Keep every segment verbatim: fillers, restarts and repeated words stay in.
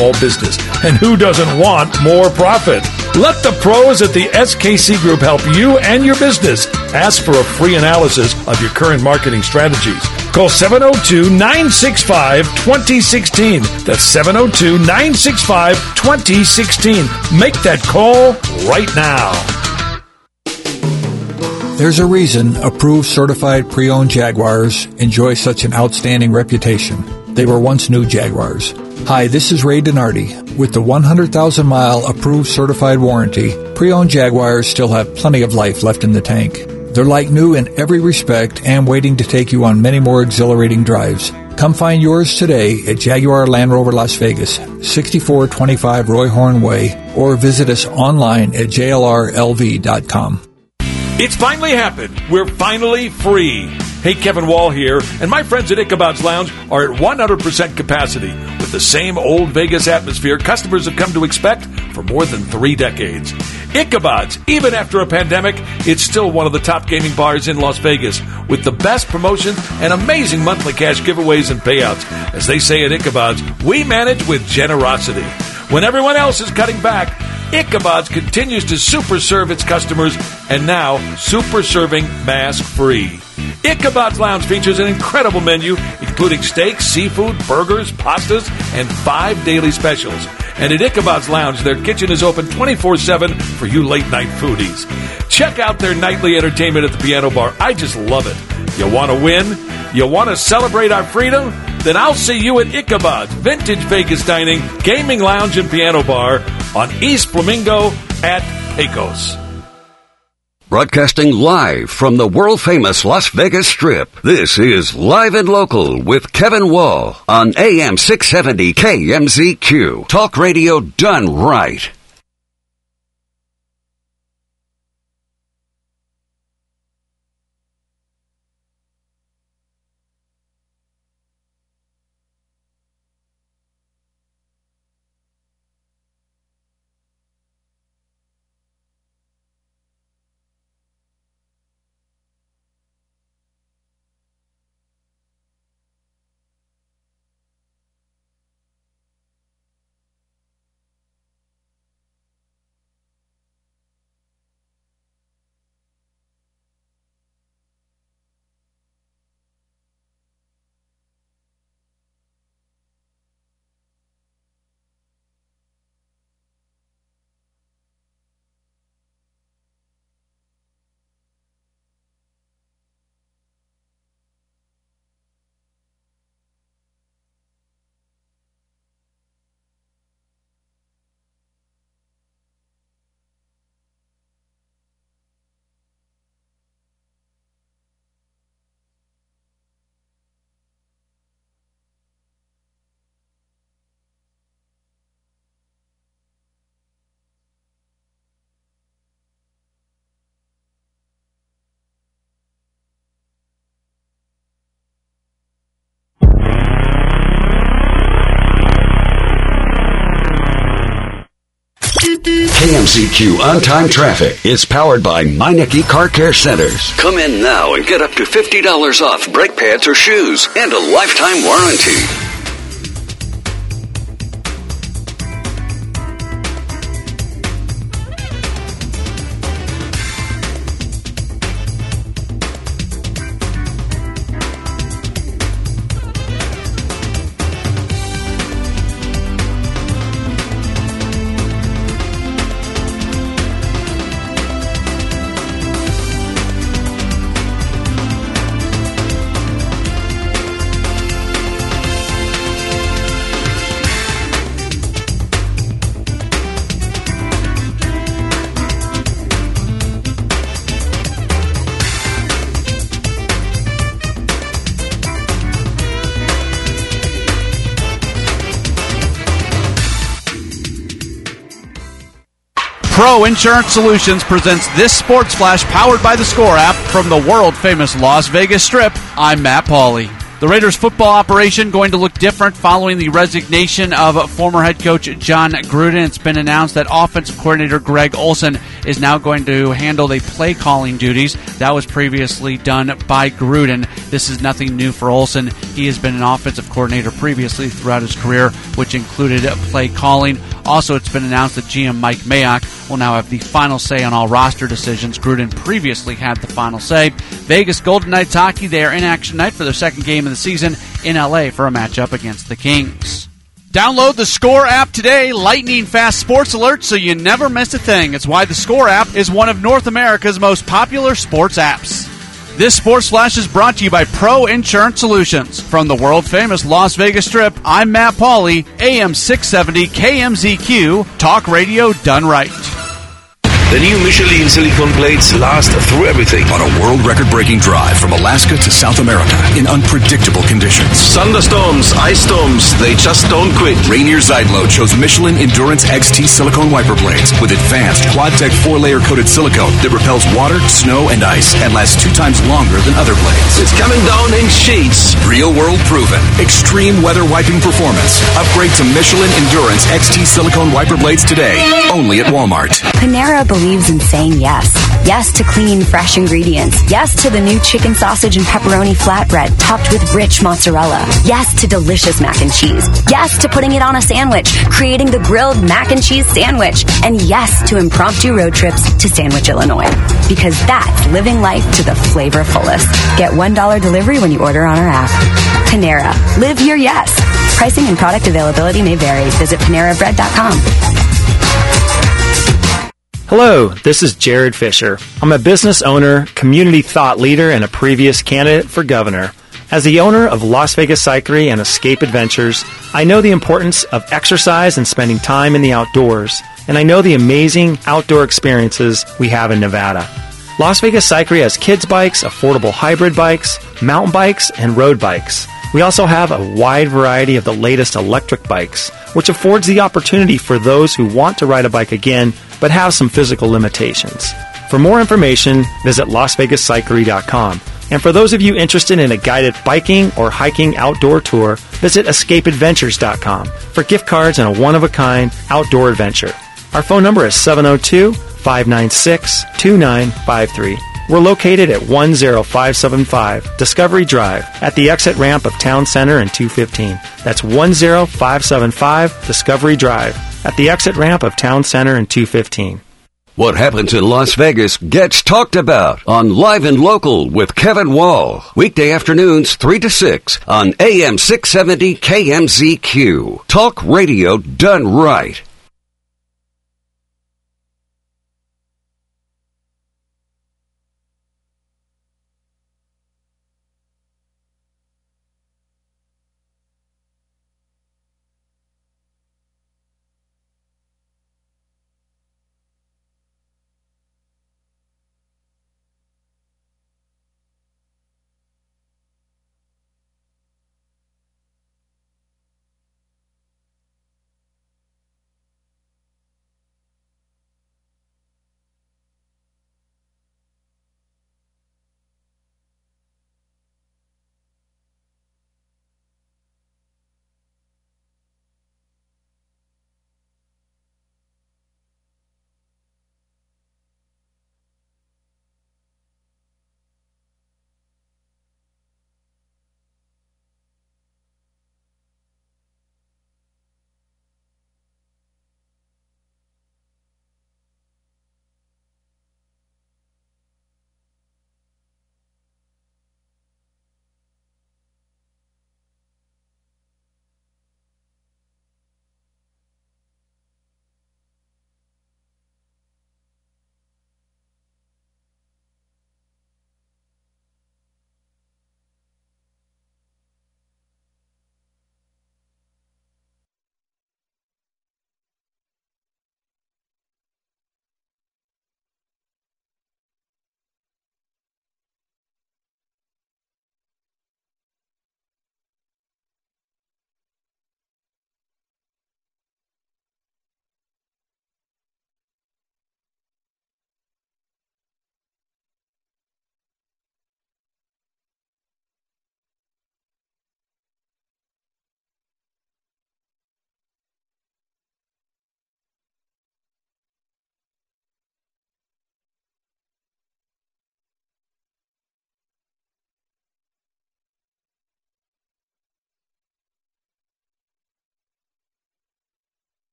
small business. And who doesn't want more profit? Let the pros at the S K C Group help you and your business. Ask for a free analysis of your current marketing strategies. Call seven oh two, nine six five, two oh one six. That's seven oh two, nine six five, two oh one six. Make that call right now. There's a reason approved certified pre-owned Jaguars enjoy such an outstanding reputation. They were once new Jaguars. Hi, this is Ray Donardi. With the one hundred thousand mile approved certified warranty, pre-owned Jaguars still have plenty of life left in the tank. They're like new in every respect and waiting to take you on many more exhilarating drives. Come find yours today at Jaguar Land Rover Las Vegas, sixty-four twenty-five Roy Horn Way, or visit us online at J L R L V dot com. It's finally happened. We're finally free. Hey, Kevin Wall here, and my friends at Ichabod's Lounge are at one hundred percent capacity with the same old Vegas atmosphere customers have come to expect for more than three decades. Ichabod's, even after a pandemic, it's still one of the top gaming bars in Las Vegas with the best promotions and amazing monthly cash giveaways and payouts. As they say at Ichabod's, we manage with generosity. When everyone else is cutting back, Ichabod's continues to super serve its customers, and now super serving mask-free. Ichabod's Lounge features an incredible menu, including steaks, seafood, burgers, pastas, and five daily specials. And at Ichabod's Lounge, their kitchen is open twenty-four seven for you late-night foodies. Check out their nightly entertainment at the Piano Bar. I just love it. You want to win? You want to celebrate our freedom? Then I'll see you at Ichabod's Vintage Vegas Dining, Gaming Lounge, and Piano Bar on East Flamingo at Pecos. Broadcasting live from the world-famous Las Vegas Strip, this is Live and Local with Kevin Wall on A M six seventy K M Z Q. Talk radio done right. K M Z Q On-Time Traffic is powered by Meineke Car Care Centers. Come in now and get up to fifty dollars off brake pads or shoes and a lifetime warranty. Pro Insurance Solutions presents this Sports Flash powered by the Score app from the world-famous Las Vegas Strip. I'm Matt Pauley. The Raiders football operation going to look different following the resignation of former head coach John Gruden. It's been announced that offensive coordinator Greg Olson is now going to handle the play calling duties. That was previously done by Gruden. This is nothing new for Olson. He has been an offensive coordinator previously throughout his career, which included play calling. Also, it's been announced that G M Mike Mayock will now have the final say on all roster decisions. Gruden previously had the final say. Vegas Golden Knights hockey, they are in action tonight for their second game of the season in L A for a matchup against the Kings. Download the Score app today, lightning fast sports alerts so you never miss a thing. It's why the Score app is one of North America's most popular sports apps. This Sports Flash is brought to you by Pro Insurance Solutions. From the world-famous Las Vegas Strip, I'm Matt Pauley, A M six seventy K M Z Q, Talk Radio done right. The new Michelin silicone plates last through everything. On a world record-breaking drive from Alaska to South America in unpredictable conditions. Thunderstorms, ice storms, they just don't quit. Rainier Zeidlo chose Michelin Endurance X T silicone wiper blades with advanced Quad-Tech four-layer coated silicone that repels water, snow, and ice and lasts two times longer than other blades. It's coming down in sheets. Real world proven. Extreme weather wiping performance. Upgrade to Michelin Endurance X T silicone wiper blades today. Only at Walmart. Panera believes in saying yes. Yes to clean, fresh ingredients. Yes to the new chicken sausage and pepperoni flatbread topped with rich mozzarella. Yes to delicious mac and cheese. Yes to putting it on a sandwich, creating the grilled mac and cheese sandwich. And yes to impromptu road trips to Sandwich, Illinois. Because that's living life to the flavor fullest. Get one dollar delivery when you order on our app. Panera. Live your yes. Pricing and product availability may vary. Visit panera bread dot com. Hello, this is Jared Fisher. I'm a business owner, community thought leader, and a previous candidate for governor. As the owner of Las Vegas Cyclery and Escape Adventures, I know the importance of exercise and spending time in the outdoors, and I know the amazing outdoor experiences we have in Nevada. Las Vegas Cyclery has kids bikes, affordable hybrid bikes, mountain bikes, and road bikes. We also have a wide variety of the latest electric bikes, which affords the opportunity for those who want to ride a bike again but have some physical limitations. For more information, visit las vegas cyclery dot com. And for those of you interested in a guided biking or hiking outdoor tour, visit escape adventures dot com for gift cards and a one-of-a-kind outdoor adventure. Our phone number is seven oh two, five nine six, two nine five three. We're located at one oh five seven five Discovery Drive at the exit ramp of Town Center and two fifteen. That's one oh five seven five Discovery Drive at the exit ramp of Town Center and two fifteen. What happens in Las Vegas gets talked about on Live and Local with Kevin Wall. Weekday afternoons three to six on A M six seventy K M Z Q. Talk radio done right.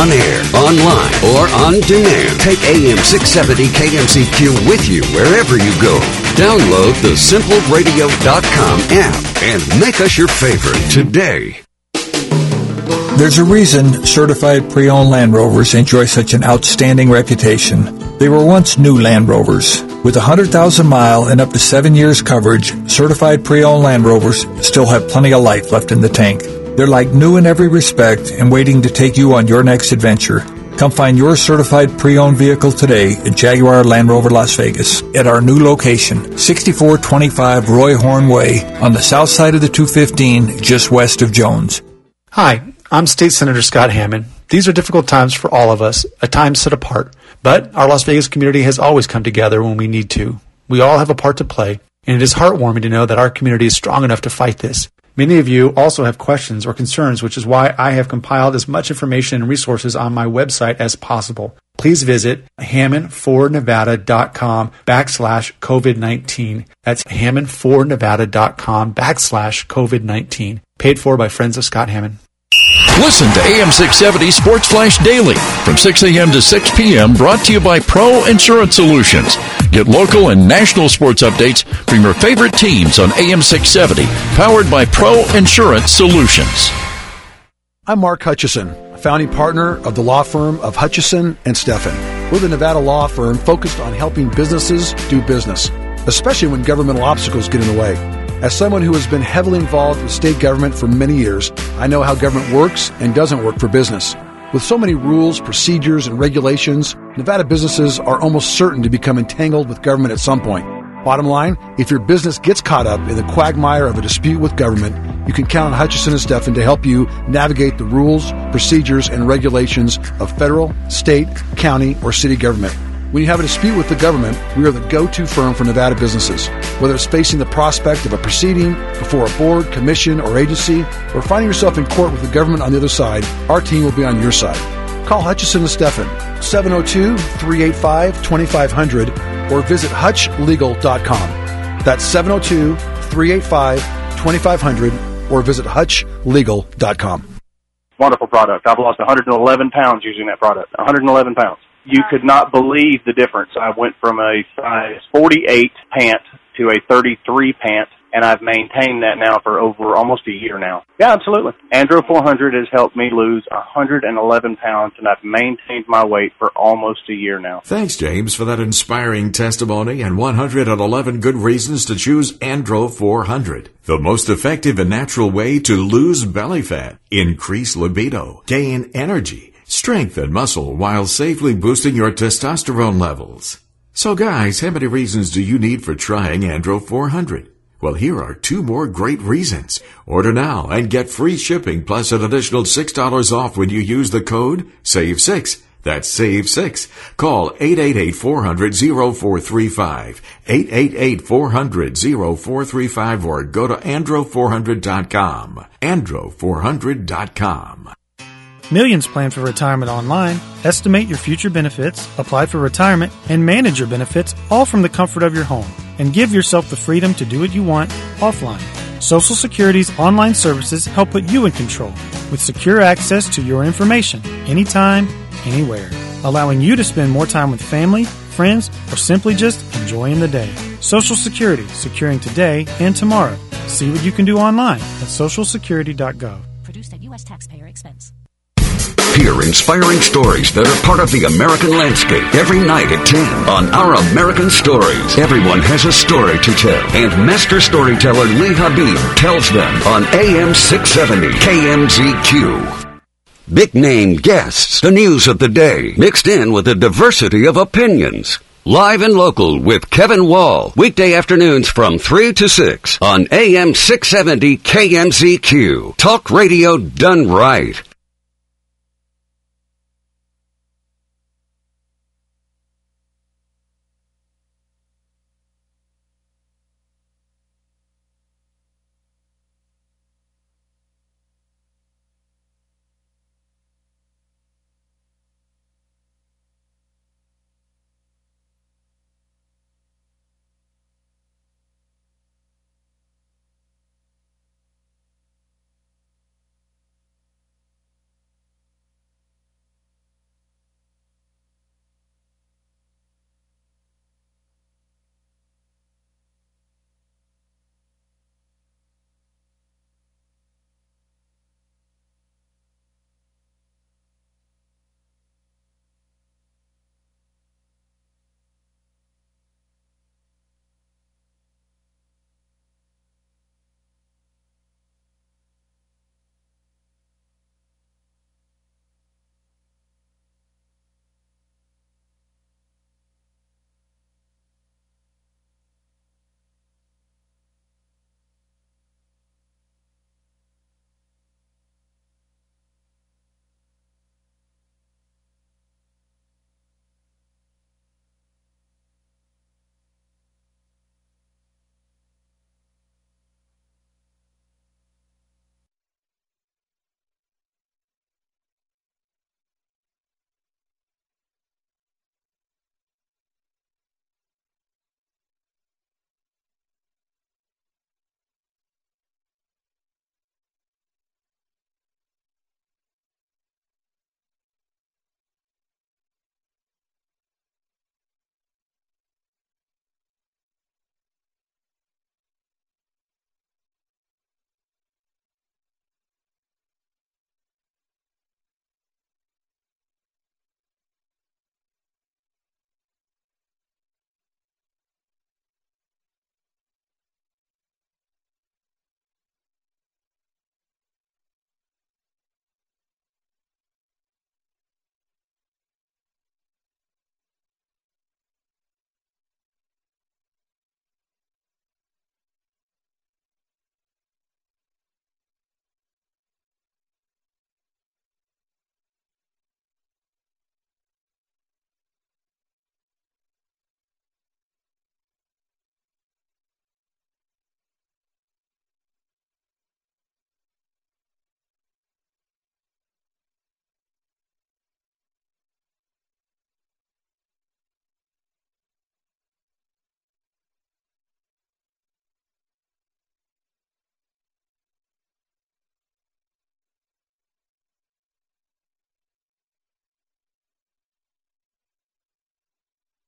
on air, online, or on demand. Take A M six seventy K M Z Q with you wherever you go. Download the simple radio dot com app and make us your favorite today. There's a reason certified pre-owned Land Rovers enjoy such an outstanding reputation. They were once new Land Rovers. With one hundred thousand mile and up to seven years coverage, certified pre-owned Land Rovers still have plenty of life left in the tank. They're like new in every respect and waiting to take you on your next adventure. Come find your certified pre-owned vehicle today at Jaguar Land Rover Las Vegas at our new location, sixty-four twenty-five Roy Horn Way on the south side of the two fifteen, just west of Jones. Hi, I'm State Senator Scott Hammond. These are difficult times for all of us, a time set apart. But our Las Vegas community has always come together when we need to. We all have a part to play, and it is heartwarming to know that our community is strong enough to fight this. Many of you also have questions or concerns, which is why I have compiled as much information and resources on my website as possible. Please visit hammond for nevada dot com backslash COVID nineteen. That's hammond for nevada dot com backslash COVID nineteen. Paid for by Friends of Scott Hammond. Listen to A M six seventy Sports Flash Daily from six a.m. to six p.m. brought to you by Pro Insurance Solutions. Get local and national sports updates from your favorite teams on A M six seventy, powered by Pro Insurance Solutions. I'm Mark Hutchison, a founding partner of the law firm of Hutchison and Steffen. We're the Nevada law firm focused on helping businesses do business, especially when governmental obstacles get in the way. As someone who has been heavily involved with state government for many years, I know how government works and doesn't work for business. With so many rules, procedures, and regulations, Nevada businesses are almost certain to become entangled with government at some point. Bottom line, if your business gets caught up in the quagmire of a dispute with government, you can count on Hutchison and Steffen to help you navigate the rules, procedures, and regulations of federal, state, county, or city government. When you have a dispute with the government, we are the go-to firm for Nevada businesses. Whether it's facing the prospect of a proceeding before a board, commission, or agency, or finding yourself in court with the government on the other side, our team will be on your side. Call Hutchison and Steffen, seven oh two, three eight five, two five zero zero, or visit hutch legal dot com. That's seven oh two, three eight five, two five zero zero, or visit hutch legal dot com. Wonderful product. I've lost one hundred eleven pounds using that product. one hundred eleven pounds. You could not believe the difference. I went from a size forty-eight pant to a thirty-three pant, and I've maintained that now for over almost a year now. Yeah, absolutely. Andro four hundred has helped me lose one hundred eleven pounds, and I've maintained my weight for almost a year now. Thanks, James, for that inspiring testimony and one hundred eleven good reasons to choose Andro four hundred. The most effective and natural way to lose belly fat, increase libido, gain energy, strength and muscle while safely boosting your testosterone levels. So guys, how many reasons do you need for trying Andro four hundred? Well, here are two more great reasons. Order now and get free shipping plus an additional six dollars off when you use the code save six. That's save six. Call eight eight eight, four hundred, oh four three five, eight eight eight, four hundred, oh four three five, or go to andro four hundred dot com. andro four hundred dot com. Millions plan for retirement online. Estimate your future benefits, apply for retirement, and manage your benefits all from the comfort of your home. And give yourself the freedom to do what you want offline. Social Security's online services help put you in control with secure access to your information anytime, anywhere, allowing you to spend more time with family, friends, or simply just enjoying the day. Social Security, securing today and tomorrow. See what you can do online at social security dot gov. Produced at U S taxpayer expense. Hear inspiring stories that are part of the American landscape every night at ten on Our American Stories. Everyone has a story to tell, and master storyteller Lee Habib tells them on A M six seventy K M Z Q. Big name guests, the news of the day, mixed in with a diversity of opinions. Live and local with Kevin Wall, weekday afternoons from three to six on A M six seventy K M Z Q. Talk radio done right.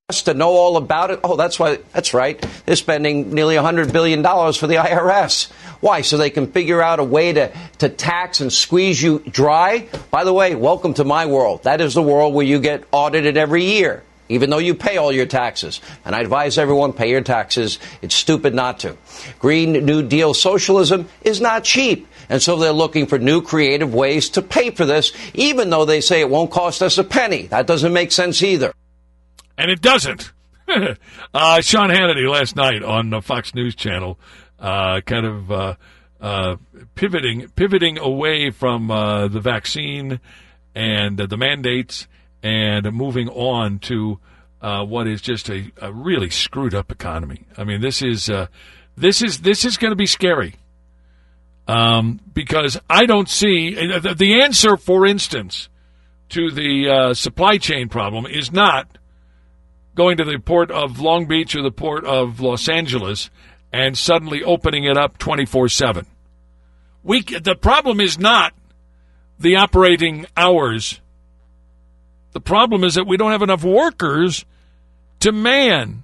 to know all about it. Oh, that's why. That's right. They're spending nearly one hundred billion dollars for the I R S. Why? So they can figure out a way to, to tax and squeeze you dry? By the way, welcome to my world. That is the world where you get audited every year, even though you pay all your taxes. And I advise everyone, pay your taxes. It's stupid not to. Green New Deal socialism is not cheap. And so they're looking for new creative ways to pay for this, even though they say it won't cost us a penny. That doesn't make sense either. And it doesn't. uh, Sean Hannity last night on the Fox News Channel, uh, kind of uh, uh, pivoting pivoting away from uh, the vaccine and uh, the mandates and uh, moving on to uh, what is just a, a really screwed up economy. I mean, this is uh, this is this is going to be scary um, because I don't see the, the answer. For instance, to the uh, supply chain problem is not going to the port of Long Beach or the port of Los Angeles and suddenly opening it up twenty-four seven. We, the problem is not the operating hours. The problem is that we don't have enough workers to man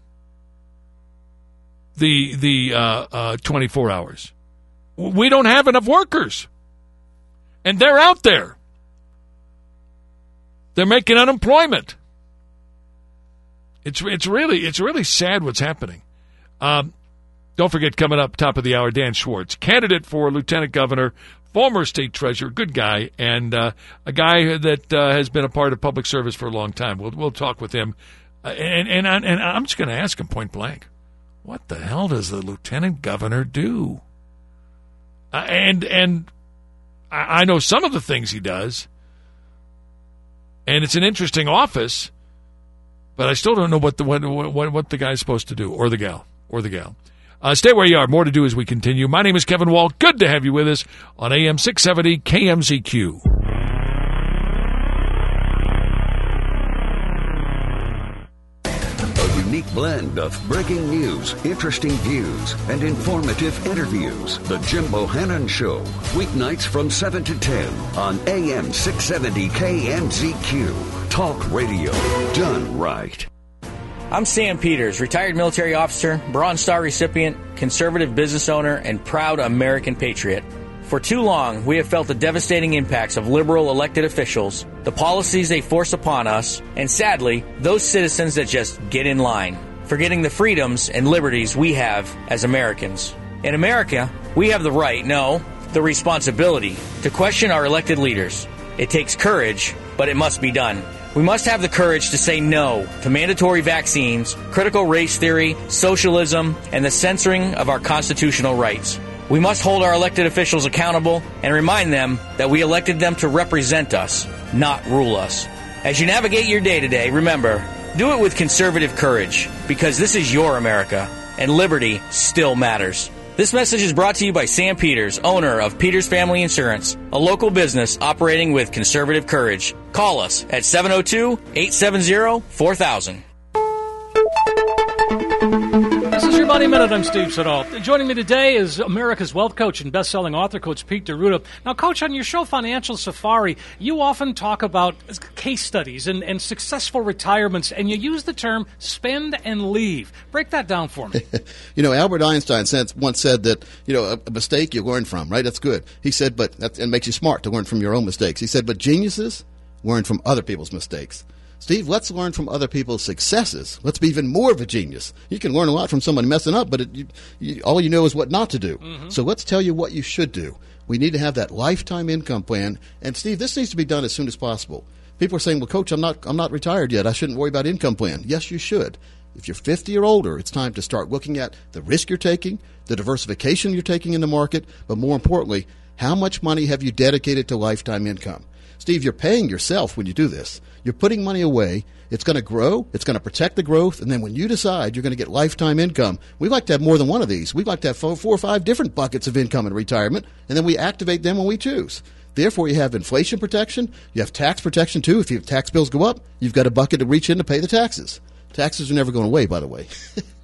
the the uh, uh, twenty-four hours. We don't have enough workers. And they're out there. They're making unemployment. It's it's really it's really sad what's happening. Um, don't forget, coming up top of the hour, Dan Schwartz, candidate for lieutenant governor, former state treasurer, good guy, and uh, a guy that uh, has been a part of public service for a long time. We'll we'll talk with him, uh, and and and I'm just going to ask him point blank, what the hell does the lieutenant governor do? Uh, and and I, I know some of the things he does, and it's an interesting office. But I still don't know what the what, what, what the guy's supposed to do, or the gal, or the gal. Uh, stay where you are. More to do as we continue. My name is Kevin Wall. Good to have you with us on A M six seventy K M Z Q. A unique blend of breaking news, interesting views, and informative interviews. The Jim Bohannon Show. Weeknights from seven to ten on A M six seventy K M Z Q. Talk radio done right. I'm Sam Peters, retired military officer, Bronze Star recipient, conservative business owner, and proud American patriot. For too long, we have felt the devastating impacts of liberal elected officials, the policies they force upon us, and sadly, those citizens that just get in line, forgetting the freedoms and liberties we have as Americans. In America, we have the right, no, the responsibility, to question our elected leaders. It takes courage, but it must be done. We must have the courage to say no to mandatory vaccines, critical race theory, socialism, and the censoring of our constitutional rights. We must hold our elected officials accountable and remind them that we elected them to represent us, not rule us. As you navigate your day-to-day, remember, do it with conservative courage, because this is your America, and liberty still matters. This message is brought to you by Sam Peters, owner of Peters Family Insurance, a local business operating with conservative courage. Call us at seven oh two, eight seven zero, four thousand. This is your Money Minute. I'm Steve Siddall. Joining me today is America's wealth coach and best-selling author, Coach Pete D'Arruda. Now, Coach, on your show Financial Safari, you often talk about case studies and, and successful retirements, and you use the term spend and leave. Break that down for me. You know, Albert Einstein once said that, you know, a, a mistake you learn from, right? That's good. He said, but that it makes you smart to learn from your own mistakes. He said, but geniuses learn from other people's mistakes. Steve, let's learn from other people's successes. Let's be even more of a genius. You can learn a lot from somebody messing up, but it, you, you, all you know is what not to do. Mm-hmm. So let's tell you what you should do. We need to have that lifetime income plan. And, Steve, this needs to be done as soon as possible. People are saying, well, Coach, I'm not, I'm not retired yet. I shouldn't worry about income plan. Yes, you should. If you're fifty or older, it's time to start looking at the risk you're taking, the diversification you're taking in the market, but more importantly, how much money have you dedicated to lifetime income? Steve, you're paying yourself when you do this. You're putting money away. It's going to grow. It's going to protect the growth. And then when you decide you're going to get lifetime income, we like to have more than one of these. We like to have four, four or five different buckets of income in retirement, and then we activate them when we choose. Therefore, you have inflation protection. You have tax protection, too. If your tax bills go up, you've got a bucket to reach in to pay the taxes. Taxes are never going away, by the way.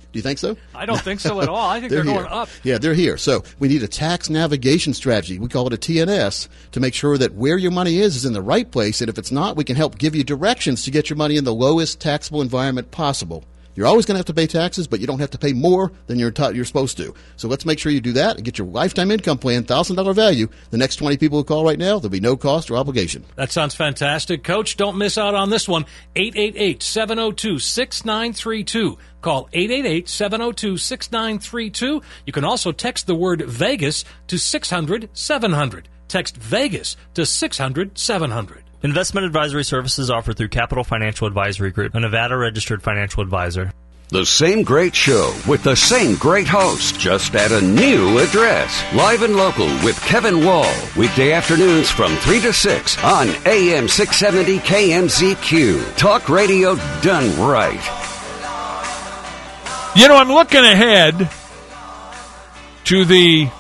Do you think so? I don't think so at all. I think they're, they're going up. Yeah, they're here. So we need a tax navigation strategy. We call it a T N S to make sure that where your money is is in the right place. And if it's not, we can help give you directions to get your money in the lowest taxable environment possible. You're always going to have to pay taxes, but you don't have to pay more than you're t- you're supposed to. So let's make sure you do that and get your lifetime income plan, one thousand dollars value. The next twenty people who call right now, there'll be no cost or obligation. That sounds fantastic. Coach, don't miss out on this one. eight eight eight, seven oh two, six nine three two. Call eight eight eight, seven oh two, six nine three two. You can also text the word Vegas to six hundred, seven hundred. Text Vegas to six hundred, seven hundred. Investment advisory services offered through Capital Financial Advisory Group, a Nevada-registered financial advisor. The same great show with the same great host, just at a new address. Live and Local with Kevin Wall. Weekday afternoons from three to six on A M six seventy K M Z Q. Talk radio done right. You know, I'm looking ahead to the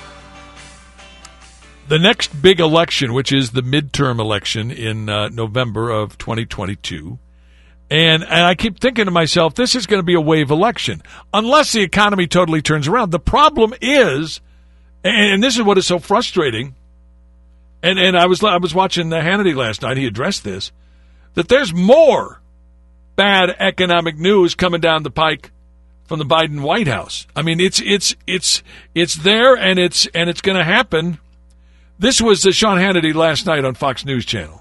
the next big election, which is the midterm election in uh, November of twenty twenty-two. And, and I keep thinking to myself, this is going to be a wave election, unless the economy totally turns around. The problem is, and this is what is so frustrating, and, and I was I was watching Hannity last night, he addressed this, that there's more bad economic news coming down the pike from the Biden White House. I mean, it's it's it's it's there, and it's and it's going to happen. This was uh, Sean Hannity last night on Fox News Channel.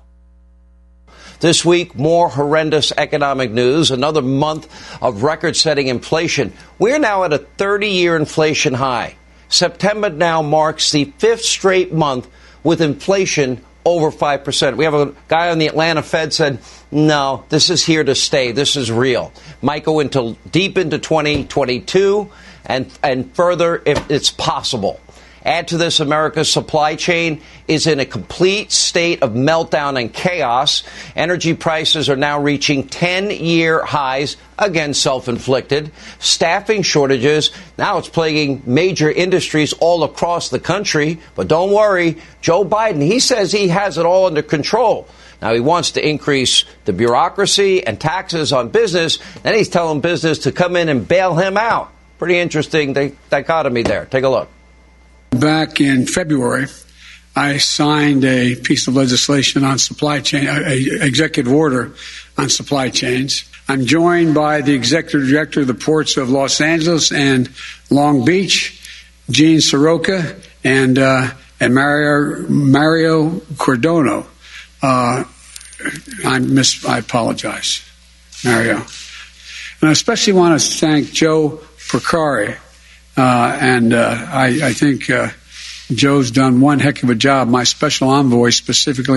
This week, more horrendous economic news, another month of record-setting inflation. We're now at a thirty-year inflation high. September now marks the fifth straight month with inflation over five percent. We have a guy on the Atlanta Fed said, no, this is here to stay. This is real. Might go into deep into twenty twenty-two and, and further if it's possible. Add to this, America's supply chain is in a complete state of meltdown and chaos. Energy prices are now reaching ten-year highs, again self-inflicted. Staffing shortages, now it's plaguing major industries all across the country. But don't worry, Joe Biden, he says he has it all under control. Now, he wants to increase the bureaucracy and taxes on business. Then he's telling business to come in and bail him out. Pretty interesting dichotomy there. Take a look. Back in February, I signed a piece of legislation on supply chain, an executive order on supply chains. I'm joined by the executive director of the ports of Los Angeles and Long Beach, Gene Soroka, and uh, and Mario Mario Cordono. Uh, I miss. I apologize, Mario. And I especially want to thank Joe Porcari. Uh, and uh, I, I think uh, Joe's done one heck of a job. My special envoy specifically